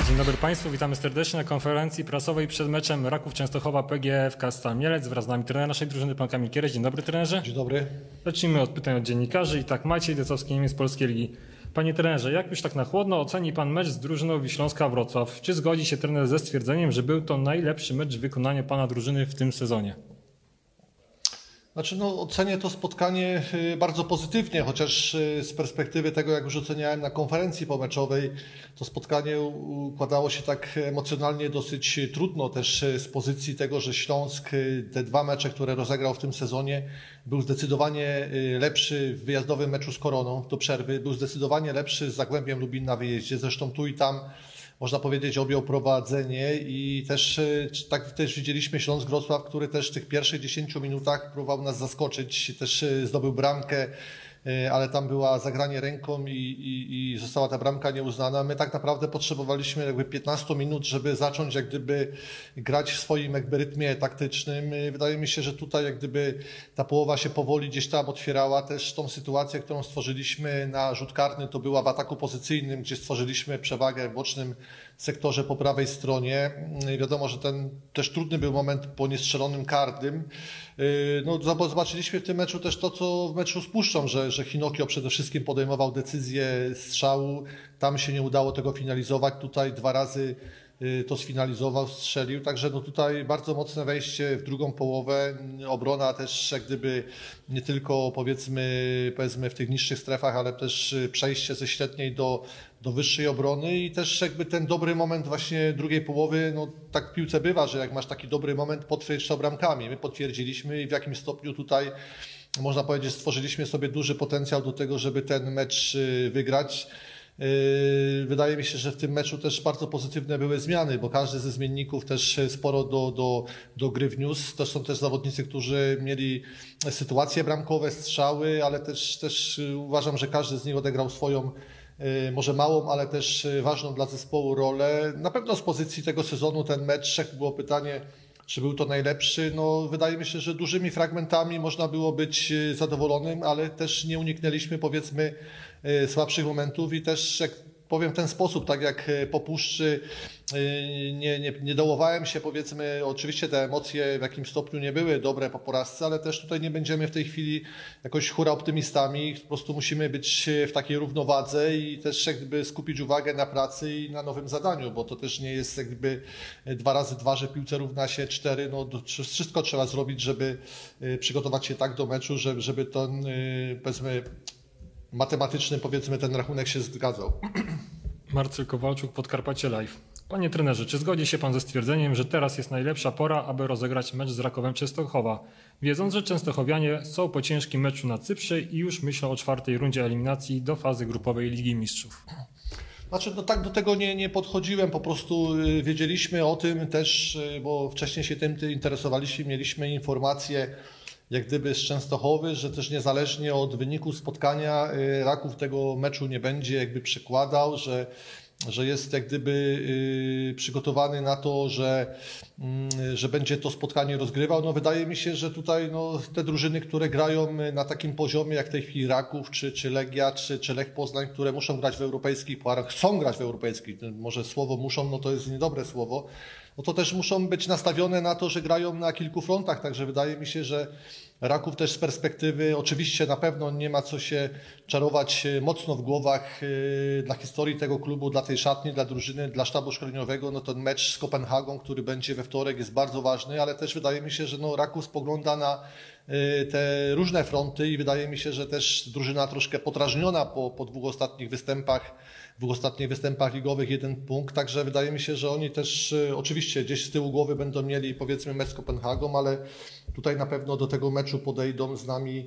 Dzień dobry Państwu, witamy serdecznie na konferencji prasowej przed meczem Raków Częstochowa PGFK Stal Mielec. Wraz z nami trener naszej drużyny, pan Kamil Kiereś. Dzień dobry, trenerze. Dzień dobry. Zacznijmy od pytań od dziennikarzy. I tak, Maciej Decowski, Niemiec, Polskiej Ligi. Panie trenerze, jak już tak na chłodno oceni pan mecz z drużyną Wiśląska Wrocław? Czy zgodzi się trener ze stwierdzeniem, że był to najlepszy mecz w wykonaniu pana drużyny w tym sezonie? Ocenię to spotkanie bardzo pozytywnie, chociaż z perspektywy tego, jak już oceniałem na konferencji pomeczowej, to spotkanie układało się tak emocjonalnie dosyć trudno, też z pozycji tego, że Śląsk te dwa mecze, które rozegrał w tym sezonie, był zdecydowanie lepszy w wyjazdowym meczu z Koroną do przerwy, był zdecydowanie lepszy z Zagłębiem Lubin na wyjeździe, zresztą tu i tam można powiedzieć, objął prowadzenie i też widzieliśmy Śląsk Wrocław, który też w tych pierwszych 10 minutach próbował nas zaskoczyć, też zdobył bramkę, ale tam była zagranie ręką i została ta bramka nieuznana. My tak naprawdę potrzebowaliśmy jakby 15 minut, żeby zacząć jak gdyby grać w swoim jakby rytmie taktycznym. Wydaje mi się, że tutaj jak gdyby ta połowa się powoli gdzieś tam otwierała. Też tą sytuację, którą stworzyliśmy na rzut karny, to była w ataku pozycyjnym, gdzie stworzyliśmy przewagę w bocznym sektorze po prawej stronie. Wiadomo, że ten też trudny był moment po niestrzelonym karnym. Zobaczyliśmy w tym meczu też to, co w meczu z Puszczą, że Hinokio przede wszystkim podejmował decyzję strzału. Tam się nie udało tego finalizować. Tutaj 2 razy to sfinalizował, strzelił. Także tutaj bardzo mocne wejście w drugą połowę. Obrona też jak gdyby nie tylko powiedzmy w tych niższych strefach, ale też przejście ze średniej do wyższej obrony i też jakby ten dobry moment właśnie drugiej połowy, tak w piłce bywa, że jak masz taki dobry moment, potwierdź to bramkami. My potwierdziliśmy i w jakimś stopniu tutaj można powiedzieć stworzyliśmy sobie duży potencjał do tego, żeby ten mecz wygrać. Wydaje mi się, że w tym meczu też bardzo pozytywne były zmiany, bo każdy ze zmienników też sporo do gry wniósł. To są też zawodnicy, którzy mieli sytuacje bramkowe, strzały, ale też uważam, że każdy z nich odegrał swoją może małą, ale też ważną dla zespołu rolę. Na pewno z pozycji tego sezonu ten mecz, jak było pytanie, czy był to najlepszy, wydaje mi się, że dużymi fragmentami można było być zadowolonym, ale też nie uniknęliśmy powiedzmy słabszych momentów i też jak powiem w ten sposób, tak jak po Puszczy nie dołowałem się powiedzmy, oczywiście te emocje w jakimś stopniu nie były dobre po porażce, ale też tutaj nie będziemy w tej chwili jakoś hura optymistami, po prostu musimy być w takiej równowadze i też jakby skupić uwagę na pracy i na nowym zadaniu, bo to też nie jest jakby 2 razy 2, że piłce równa się 4, wszystko trzeba zrobić, żeby przygotować się tak do meczu, żeby ten powiedzmy matematyczny powiedzmy ten rachunek się zgadzał. Marcel Kowalczuk, Podkarpacie Live. Panie trenerze, czy zgodzi się pan ze stwierdzeniem, że teraz jest najlepsza pora, aby rozegrać mecz z Rakowem Częstochowa, wiedząc, że częstochowianie są po ciężkim meczu na Cyprze i już myślą o 4. rundzie eliminacji do fazy grupowej Ligi Mistrzów? Tak do tego nie podchodziłem, po prostu wiedzieliśmy o tym też, bo wcześniej się tym interesowaliśmy, mieliśmy informacje jak gdyby z Częstochowy, że też niezależnie od wyniku spotkania Raków tego meczu nie będzie jakby przekładał, że jest jak gdyby przygotowany na to, że będzie to spotkanie rozgrywał. Wydaje mi się, że tutaj te drużyny, które grają na takim poziomie jak w tej chwili Raków, czy Legia, czy Lech Poznań, które muszą grać w europejskich pucharach, chcą grać w europejskich, może słowo muszą, to jest niedobre słowo, to też muszą być nastawione na to, że grają na kilku frontach, także wydaje mi się, że Raków też z perspektywy, oczywiście na pewno nie ma co się czarować mocno w głowach dla historii tego klubu, dla tej szatni, dla drużyny, dla sztabu szkoleniowego, ten mecz z Kopenhagą, który będzie we wtorek jest bardzo ważny, ale też wydaje mi się, że Raków spogląda na te różne fronty i wydaje mi się, że też drużyna troszkę podrażniona po 2 ostatnich występach ligowych 1 punkt, także wydaje mi się, że oni też oczywiście gdzieś z tyłu głowy będą mieli powiedzmy mecz z Kopenhagą, ale tutaj na pewno do tego meczu podejdą z nami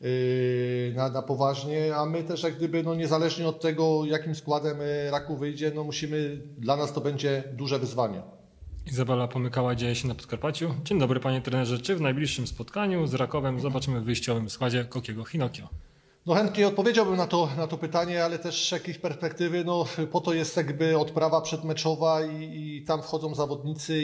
na poważnie, a my też jak gdyby niezależnie od tego jakim składem Raków wyjdzie, dla nas to będzie duże wyzwanie. Izabela Pomykała dzieje się na Podkarpaciu. Dzień dobry panie trenerze, czy w najbliższym spotkaniu z Rakowem zobaczymy w wyjściowym składzie Kokiego Hinokio? Chętnie odpowiedziałbym na to pytanie, ale też z jakiejś perspektywy, po to jest jakby odprawa przedmeczowa i tam wchodzą zawodnicy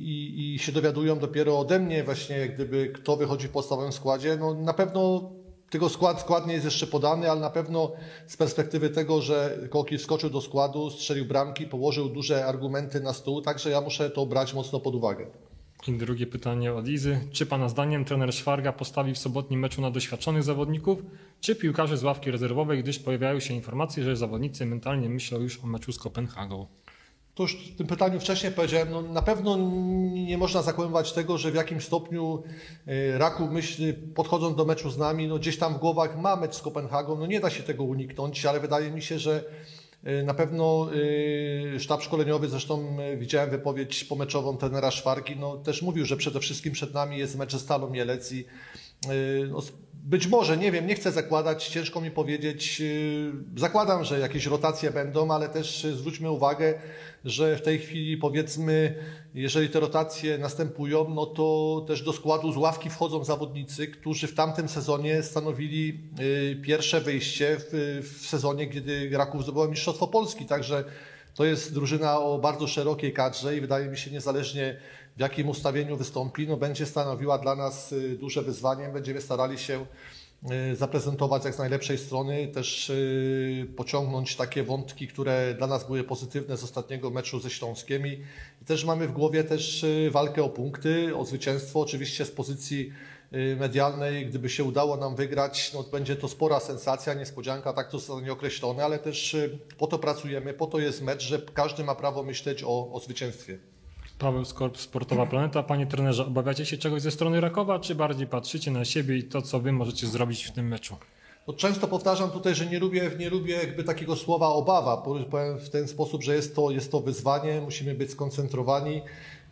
i się dowiadują dopiero ode mnie właśnie, jak gdyby kto wychodzi w podstawowym składzie. Na pewno Tego skład nie jest jeszcze podany, ale na pewno z perspektywy tego, że Koki wskoczył do składu, strzelił bramki, położył duże argumenty na stół, także ja muszę to brać mocno pod uwagę. I drugie pytanie od Izy. Czy Pana zdaniem trener Szwarga postawi w sobotnim meczu na doświadczonych zawodników, czy piłkarzy z ławki rezerwowej, gdyż pojawiają się informacje, że zawodnicy mentalnie myślą już o meczu z Kopenhagą? To już w tym pytaniu wcześniej powiedziałem, no na pewno nie można zakłamywać tego, że w jakim stopniu Raków myśli, podchodząc do meczu z nami, no gdzieś tam w głowach ma mecz z Kopenhagą, no nie da się tego uniknąć, ale wydaje mi się, że na pewno sztab szkoleniowy, zresztą widziałem wypowiedź pomeczową trenera Szwargi, no też mówił, że przede wszystkim przed nami jest mecz ze Stalą Mielec i no, być może, nie wiem, nie chcę zakładać, ciężko mi powiedzieć, zakładam, że jakieś rotacje będą, ale też zwróćmy uwagę, że w tej chwili powiedzmy, jeżeli te rotacje następują, no to też do składu z ławki wchodzą zawodnicy, którzy w tamtym sezonie stanowili pierwsze wyjście w sezonie, kiedy Raków zdobyła Mistrzostwo Polski, także to jest drużyna o bardzo szerokiej kadrze i wydaje mi się, niezależnie w jakim ustawieniu wystąpi, no będzie stanowiła dla nas duże wyzwanie. Będziemy starali się zaprezentować jak z najlepszej strony, też pociągnąć takie wątki, które dla nas były pozytywne z ostatniego meczu ze Śląskiem i też mamy w głowie też walkę o punkty, o zwycięstwo, oczywiście z pozycji medialnej, gdyby się udało nam wygrać, no będzie to spora sensacja, niespodzianka, tak to zostanie określone, ale też po to pracujemy, po to jest mecz, że każdy ma prawo myśleć o zwycięstwie. Paweł Skorp, Sportowa Planeta. Panie trenerze, obawiacie się czegoś ze strony Rakowa, czy bardziej patrzycie na siebie i to, co wy możecie zrobić w tym meczu? No, często powtarzam tutaj, że nie lubię jakby takiego słowa obawa. Powiem w ten sposób, że jest to wyzwanie, musimy być skoncentrowani.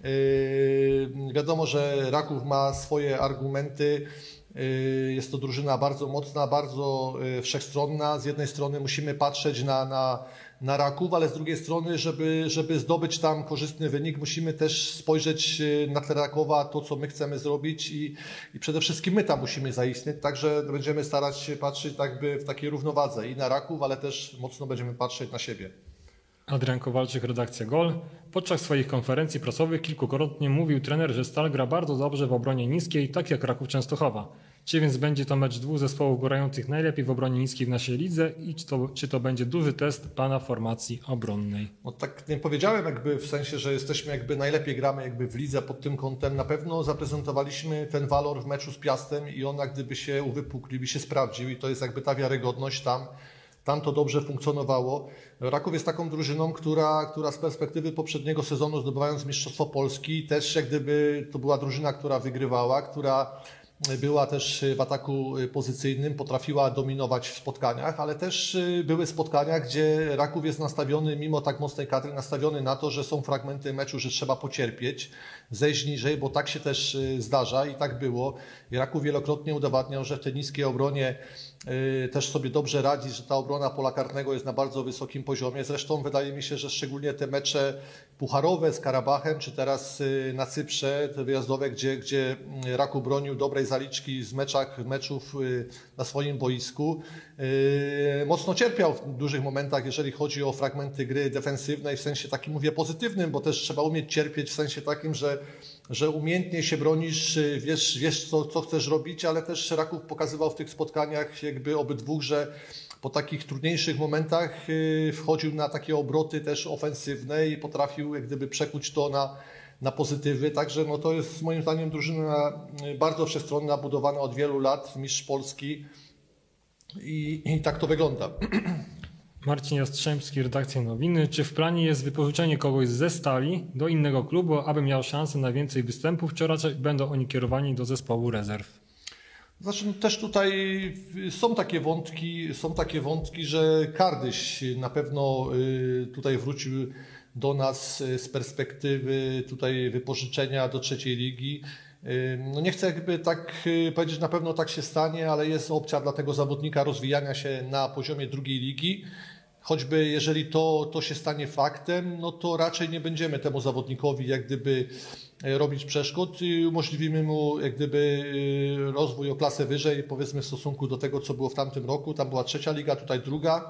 Wiadomo, że Raków ma swoje argumenty. Jest to drużyna bardzo mocna, bardzo wszechstronna. Z jednej strony musimy patrzeć na Raków, ale z drugiej strony, żeby zdobyć tam korzystny wynik, musimy też spojrzeć na tle Rakowa, to co my chcemy zrobić i przede wszystkim my tam musimy zaistnieć. Także będziemy starać się patrzeć jakby w takiej równowadze i na Raków, ale też mocno będziemy patrzeć na siebie. Adrian Kowalczyk, redakcja GOL. Podczas swoich konferencji prasowych kilkukrotnie mówił trener, że Stal gra bardzo dobrze w obronie niskiej, tak jak Raków Częstochowa. Czy więc będzie to mecz dwóch zespołów grających najlepiej w obronie niskiej w naszej lidze i czy to będzie duży test pana formacji obronnej? No tak nie powiedziałem jakby w sensie, że jesteśmy jakby najlepiej gramy jakby w lidze pod tym kątem. Na pewno zaprezentowaliśmy ten walor w meczu z Piastem i on jak gdyby się uwypuklił i się sprawdził i to jest jakby ta wiarygodność tam. Tam to dobrze funkcjonowało. Raków jest taką drużyną, która z perspektywy poprzedniego sezonu zdobywając Mistrzostwo Polski też jak gdyby to była drużyna, która wygrywała, która była też w ataku pozycyjnym, potrafiła dominować w spotkaniach, ale też były spotkania, gdzie Raków jest nastawiony, mimo tak mocnej kadry, nastawiony na to, że są fragmenty meczu, że trzeba pocierpieć, zejść niżej, bo tak się też zdarza i tak było. I Raków wielokrotnie udowadniał, że w tej niskiej obronie też sobie dobrze radzi, że ta obrona pola karnego jest na bardzo wysokim poziomie. Zresztą wydaje mi się, że szczególnie te mecze pucharowe z Karabachem, czy teraz na Cyprze, te wyjazdowe, gdzie Raków bronił dobrej zaliczki z meczów na swoim boisku, mocno cierpiał w dużych momentach, jeżeli chodzi o fragmenty gry defensywnej, w sensie takim mówię pozytywnym, bo też trzeba umieć cierpieć w sensie takim, że umiejętnie się bronisz, wiesz co chcesz robić, ale też Raków pokazywał w tych spotkaniach jakby obydwóch, że po takich trudniejszych momentach wchodził na takie obroty też ofensywne i potrafił jak gdyby przekuć to na pozytywy. Także no to jest moim zdaniem drużyna bardzo wszechstronna, budowana od wielu lat, mistrz Polski i tak to wygląda. Marcin Jastrzębski, redakcja Nowiny. Czy w planie jest wypożyczenie kogoś ze Stali do innego klubu, aby miał szansę na więcej występów, czy raczej będą oni kierowani do zespołu rezerw? Znaczy też tutaj są takie wątki, że Kardyś na pewno tutaj wrócił do nas z perspektywy tutaj wypożyczenia do trzeciej ligi. No nie chcę jakby tak powiedzieć, na pewno tak się stanie, ale jest opcja dla tego zawodnika rozwijania się na poziomie drugiej ligi. Choćby jeżeli to się stanie faktem, no to raczej nie będziemy temu zawodnikowi jak gdyby robić przeszkód i umożliwimy mu jak gdyby rozwój o klasę wyżej, powiedzmy w stosunku do tego, co było w tamtym roku. Tam była trzecia liga, tutaj druga.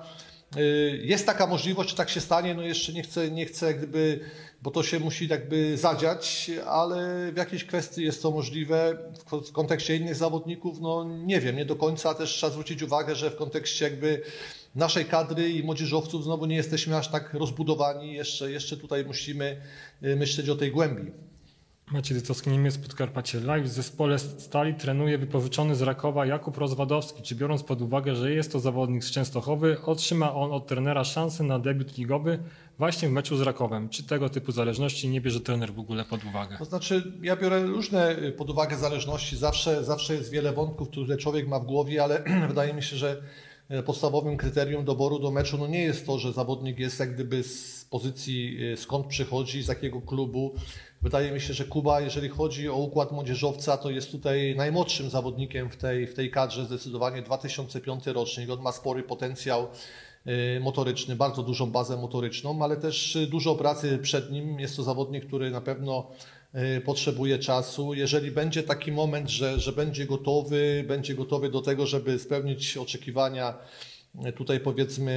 Jest taka możliwość, czy tak się stanie, no jeszcze nie chcę jak gdyby, bo to się musi jakby zadziać, ale w jakiejś kwestii jest to możliwe. W kontekście innych zawodników, no nie wiem, nie do końca. Też trzeba zwrócić uwagę, że w kontekście jakby naszej kadry i młodzieżowców znowu nie jesteśmy aż tak rozbudowani. Jeszcze tutaj musimy myśleć o tej głębi. Maciej Dycowski, Niemiec, Podkarpacie Live. W zespole Stali trenuje wypożyczony z Rakowa Jakub Rozwadowski. Czy biorąc pod uwagę, że jest to zawodnik z Częstochowy, otrzyma on od trenera szansę na debiut ligowy właśnie w meczu z Rakowem? Czy tego typu zależności nie bierze trener w ogóle pod uwagę? To znaczy, ja biorę różne pod uwagę zależności. Zawsze jest wiele wątków, które człowiek ma w głowie, ale wydaje mi się, że podstawowym kryterium doboru do meczu no nie jest to, że zawodnik jest jak gdyby z pozycji skąd przychodzi, z jakiego klubu. Wydaje mi się, że Kuba, jeżeli chodzi o układ młodzieżowca, to jest tutaj najmłodszym zawodnikiem w tej kadrze, zdecydowanie 2005 rocznik. On ma spory potencjał motoryczny, bardzo dużą bazę motoryczną, ale też dużo pracy przed nim. Jest to zawodnik, który na pewno potrzebuje czasu. Jeżeli będzie taki moment, że będzie gotowy do tego, żeby spełnić oczekiwania tutaj powiedzmy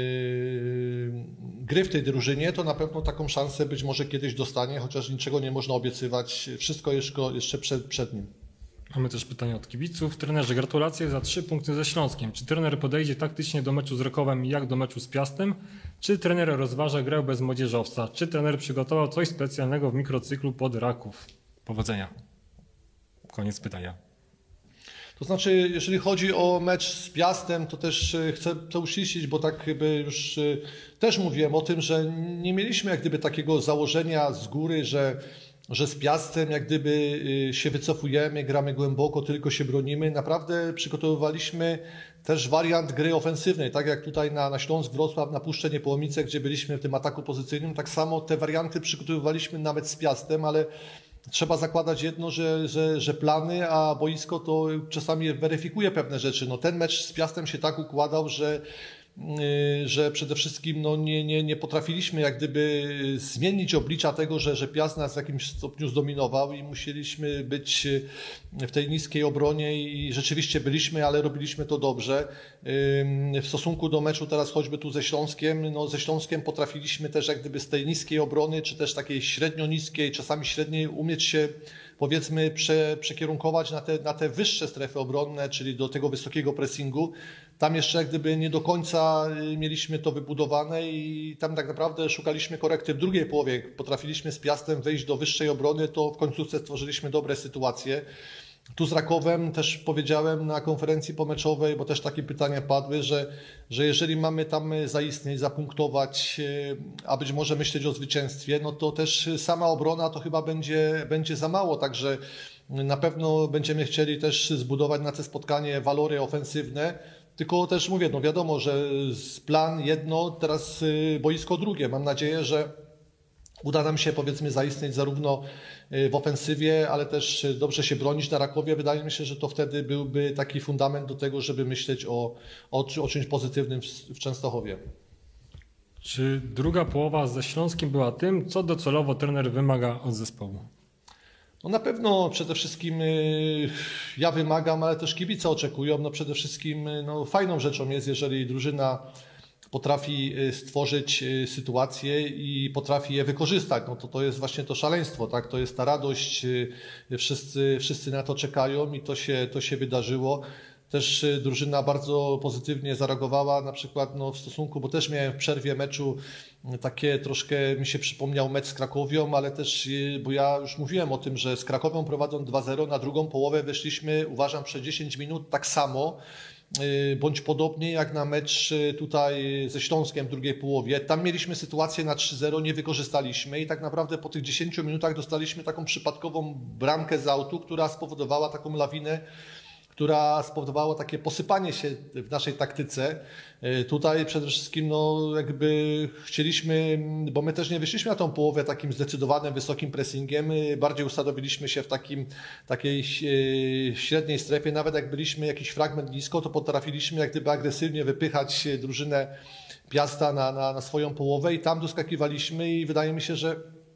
gry w tej drużynie, to na pewno taką szansę być może kiedyś dostanie, chociaż niczego nie można obiecywać. Wszystko jeszcze przed nim. Mamy też pytanie od kibiców. Trenerze, gratulacje za 3 punkty ze Śląskiem. Czy trener podejdzie taktycznie do meczu z Rakowem jak do meczu z Piastem? Czy trener rozważa grę bez młodzieżowca? Czy trener przygotował coś specjalnego w mikrocyklu pod Raków? Powodzenia. Koniec pytania. To znaczy, jeżeli chodzi o mecz z Piastem, to też chcę to uściślić, bo tak jakby już też mówiłem o tym, że nie mieliśmy jak gdyby takiego założenia z góry, że z Piastem jak gdyby się wycofujemy, gramy głęboko, tylko się bronimy. Naprawdę przygotowywaliśmy też wariant gry ofensywnej, tak jak tutaj na Śląsk Wrocław, na Puszczę Niepołomice, gdzie byliśmy w tym ataku pozycyjnym, tak samo te warianty przygotowywaliśmy nawet z Piastem, ale trzeba zakładać jedno, że plany, a boisko to czasami weryfikuje pewne rzeczy. No, ten mecz z Piastem się tak układał, że przede wszystkim no, nie potrafiliśmy jak gdyby zmienić oblicza tego, że Piast nas w jakimś stopniu zdominował i musieliśmy być w tej niskiej obronie i rzeczywiście byliśmy, ale robiliśmy to dobrze. W stosunku do meczu teraz choćby tu ze Śląskiem, no ze Śląskiem potrafiliśmy też jak gdyby z tej niskiej obrony, czy też takiej średnio niskiej, czasami średniej umieć się powiedzmy przekierunkować na te wyższe strefy obronne, czyli do tego wysokiego pressingu. Tam jeszcze jak gdyby nie do końca mieliśmy to wybudowane i tam tak naprawdę szukaliśmy korekty w drugiej połowie. Potrafiliśmy z Piastem wejść do wyższej obrony, to w końcówce stworzyliśmy dobre sytuacje. Tu z Rakowem też powiedziałem na konferencji pomeczowej, bo też takie pytania padły, że jeżeli mamy tam zaistnieć, zapunktować, a być może myśleć o zwycięstwie, no to też sama obrona to chyba będzie za mało, także na pewno będziemy chcieli też zbudować na te spotkanie walory ofensywne. Tylko też mówię, no wiadomo, że plan jedno, teraz boisko drugie. Mam nadzieję, że uda nam się powiedzmy zaistnieć zarówno w ofensywie, ale też dobrze się bronić na Rakowie. Wydaje mi się, że to wtedy byłby taki fundament do tego, żeby myśleć o czymś pozytywnym w Częstochowie. Czy druga połowa ze Śląskiem była tym, co docelowo trener wymaga od zespołu? No na pewno przede wszystkim ja wymagam, ale też kibice oczekują. No przede wszystkim no fajną rzeczą jest, jeżeli drużyna potrafi stworzyć sytuacje i potrafi je wykorzystać. No to jest właśnie to szaleństwo, tak? To jest ta radość. Wszyscy na to czekają i to się wydarzyło. Też drużyna bardzo pozytywnie zareagowała na przykład no, w stosunku, bo też miałem w przerwie meczu takie troszkę mi się przypomniał mecz z Krakowią, ale też, bo ja już mówiłem o tym, że z Krakowią prowadzą 2-0, na drugą połowę weszliśmy, uważam, przez 10 minut tak samo, bądź podobnie jak na mecz tutaj ze Śląskiem w drugiej połowie. Tam mieliśmy sytuację na 3-0, nie wykorzystaliśmy i tak naprawdę po tych 10 minutach dostaliśmy taką przypadkową bramkę z autu, która spowodowała taką lawinę, która spowodowała takie posypanie się w naszej taktyce. Tutaj przede wszystkim no, jakby chcieliśmy, bo my też nie wyszliśmy na tą połowę takim zdecydowanym, wysokim pressingiem, bardziej ustanowiliśmy się w takiej średniej strefie, nawet jak byliśmy jakiś fragment nisko, to potrafiliśmy jak gdyby agresywnie wypychać drużynę Piasta na swoją połowę i tam doskakiwaliśmy i wydaje mi się, że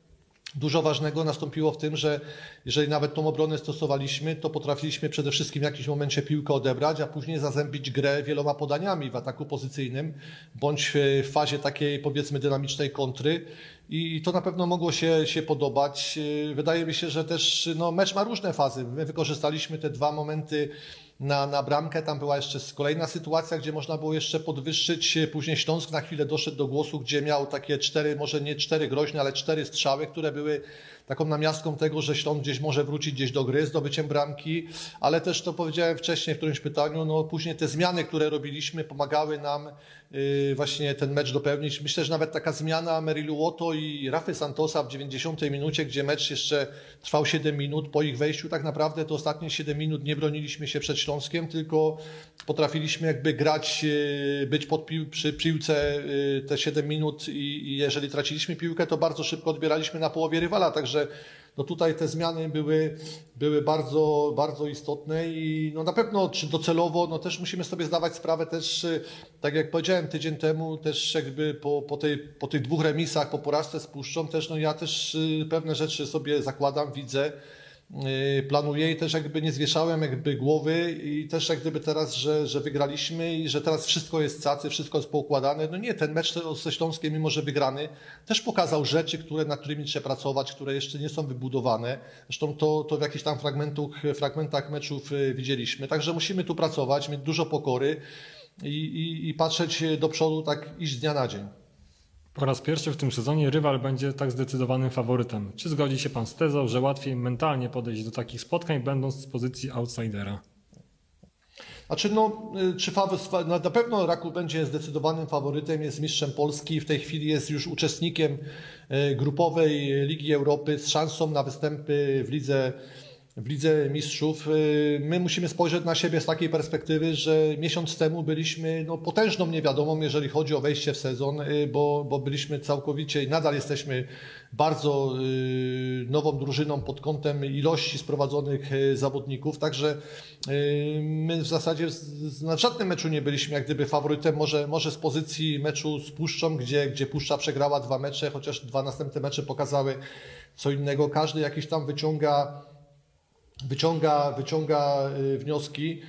Dużo ważnego nastąpiło w tym, że jeżeli nawet tą obronę stosowaliśmy, to potrafiliśmy przede wszystkim w jakimś momencie piłkę odebrać, a później zazębić grę wieloma podaniami w ataku pozycyjnym, bądź w fazie takiej, powiedzmy, dynamicznej kontry. I to na pewno mogło się podobać. Wydaje mi się, że też mecz ma różne fazy. My wykorzystaliśmy te dwa momenty na bramkę. Tam była jeszcze kolejna sytuacja, gdzie można było jeszcze podwyższyć. Później Śląsk na chwilę doszedł do głosu, gdzie miał takie 4, może nie 4 groźne, ale 4 strzały, które były taką namiastką tego, że Śląsk gdzieś może wrócić gdzieś do gry, zdobyciem bramki, ale też to powiedziałem wcześniej w którymś pytaniu, później te zmiany, które robiliśmy, pomagały nam właśnie ten mecz dopełnić. Myślę, że nawet taka zmiana Merilu Łoto i Rafy Santosa w 90 minucie, gdzie mecz jeszcze trwał 7 minut, po ich wejściu tak naprawdę to ostatnie 7 minut nie broniliśmy się przed Śląskiem, tylko potrafiliśmy jakby grać, być przy piłce te 7 minut i jeżeli traciliśmy piłkę, to bardzo szybko odbieraliśmy na połowie rywala, także tutaj te zmiany były bardzo, bardzo istotne i na pewno czy docelowo, też musimy sobie zdawać sprawę też, tak jak powiedziałem tydzień temu, też jakby po tych 2 remisach, po porażce z Puszczą też, ja też pewne rzeczy sobie zakładam, widzę, planuję i też jakby nie zwieszałem jakby głowy i też jak gdyby teraz, że wygraliśmy i że teraz wszystko jest cacy, wszystko jest poukładane. Nie, ten mecz ze Śląskiem, mimo że wygrany, też pokazał rzeczy, nad którymi trzeba pracować, które jeszcze nie są wybudowane. Zresztą to w jakichś tam fragmentach meczów widzieliśmy. Także musimy tu pracować, mieć dużo pokory i patrzeć do przodu, tak iść z dnia na dzień. Po raz pierwszy w tym sezonie rywal będzie tak zdecydowanym faworytem. Czy zgodzi się pan z tezą, że łatwiej mentalnie podejść do takich spotkań, będąc z pozycji outsidera? Znaczy, na pewno Raków będzie zdecydowanym faworytem, jest mistrzem Polski, w tej chwili jest już uczestnikiem grupowej Ligi Europy z szansą na występy w Lidze Mistrzów. My musimy spojrzeć na siebie z takiej perspektywy, że miesiąc temu byliśmy potężną niewiadomą, jeżeli chodzi o wejście w sezon, bo byliśmy całkowicie i nadal jesteśmy bardzo nową drużyną pod kątem ilości sprowadzonych zawodników, także my w zasadzie na żadnym meczu nie byliśmy jak gdyby faworytem, może z pozycji meczu z Puszczą, gdzie Puszcza przegrała 2 mecze, chociaż 2 następne mecze pokazały co innego. Każdy jakiś tam wyciąga wnioski.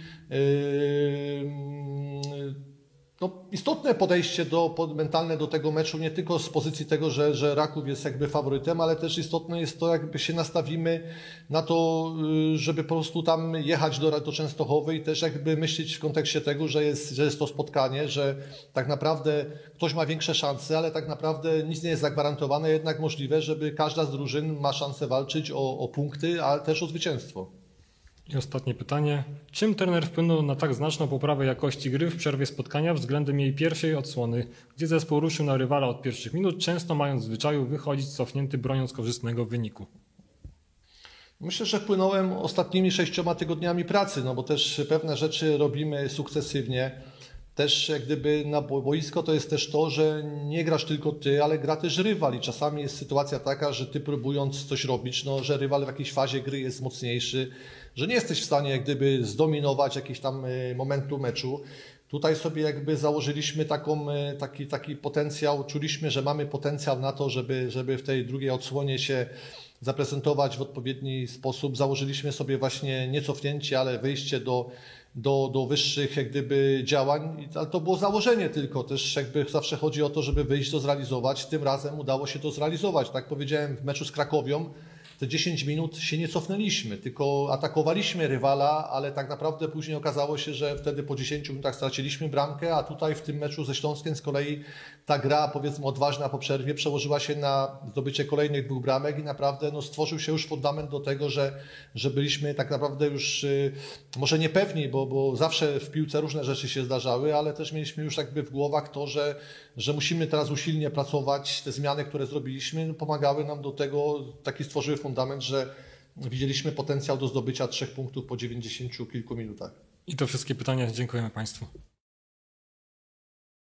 Istotne podejście mentalne do tego meczu, nie tylko z pozycji tego, że Raków jest jakby faworytem, ale też istotne jest to, jakby się nastawimy na to, żeby po prostu tam jechać do Częstochowy i też jakby myśleć w kontekście tego, że jest to spotkanie, że tak naprawdę ktoś ma większe szanse, ale tak naprawdę nic nie jest zagwarantowane, jednak możliwe, żeby każda z drużyn ma szansę walczyć o punkty, ale też o zwycięstwo. I ostatnie pytanie. Czym trener wpłynął na tak znaczną poprawę jakości gry w przerwie spotkania względem jej pierwszej odsłony, gdzie zespół ruszył na rywala od pierwszych minut, często mając w zwyczaju wychodzić cofnięty, broniąc korzystnego wyniku? Myślę, że wpłynąłem ostatnimi 6 tygodniami pracy, bo też pewne rzeczy robimy sukcesywnie. Też jak gdyby na boisko to jest też to, że nie grasz tylko ty, ale gra też rywal i czasami jest sytuacja taka, że ty próbując coś robić, że rywal w jakiejś fazie gry jest mocniejszy, że nie jesteś w stanie jak gdyby zdominować jakiegoś tam momentu meczu. Tutaj sobie jakby założyliśmy taki potencjał, czuliśmy, że mamy potencjał na to, żeby w tej drugiej odsłonie się zaprezentować w odpowiedni sposób. Założyliśmy sobie właśnie nie cofnięcie, ale wyjście do wyższych jak gdyby działań, ale to było założenie tylko, też jakby zawsze chodzi o to, żeby wyjść, to zrealizować. Tym razem udało się to zrealizować. Tak powiedziałem w meczu z Krakowią, te 10 minut się nie cofnęliśmy, tylko atakowaliśmy rywala, ale tak naprawdę później okazało się, że wtedy po 10 minutach straciliśmy bramkę, a tutaj w tym meczu ze Śląskiem z kolei ta gra, powiedzmy odważna po przerwie, przełożyła się na zdobycie kolejnych 2 bramek i naprawdę stworzył się już fundament do tego, że byliśmy tak naprawdę już może niepewni, bo zawsze w piłce różne rzeczy się zdarzały, ale też mieliśmy już jakby w głowach to, że musimy teraz usilnie pracować. Te zmiany, które zrobiliśmy, pomagały nam do tego, taki stworzyły fundament, że widzieliśmy potencjał do zdobycia 3 punktów po 90 kilku minutach. I to wszystkie pytania. Dziękujemy Państwu.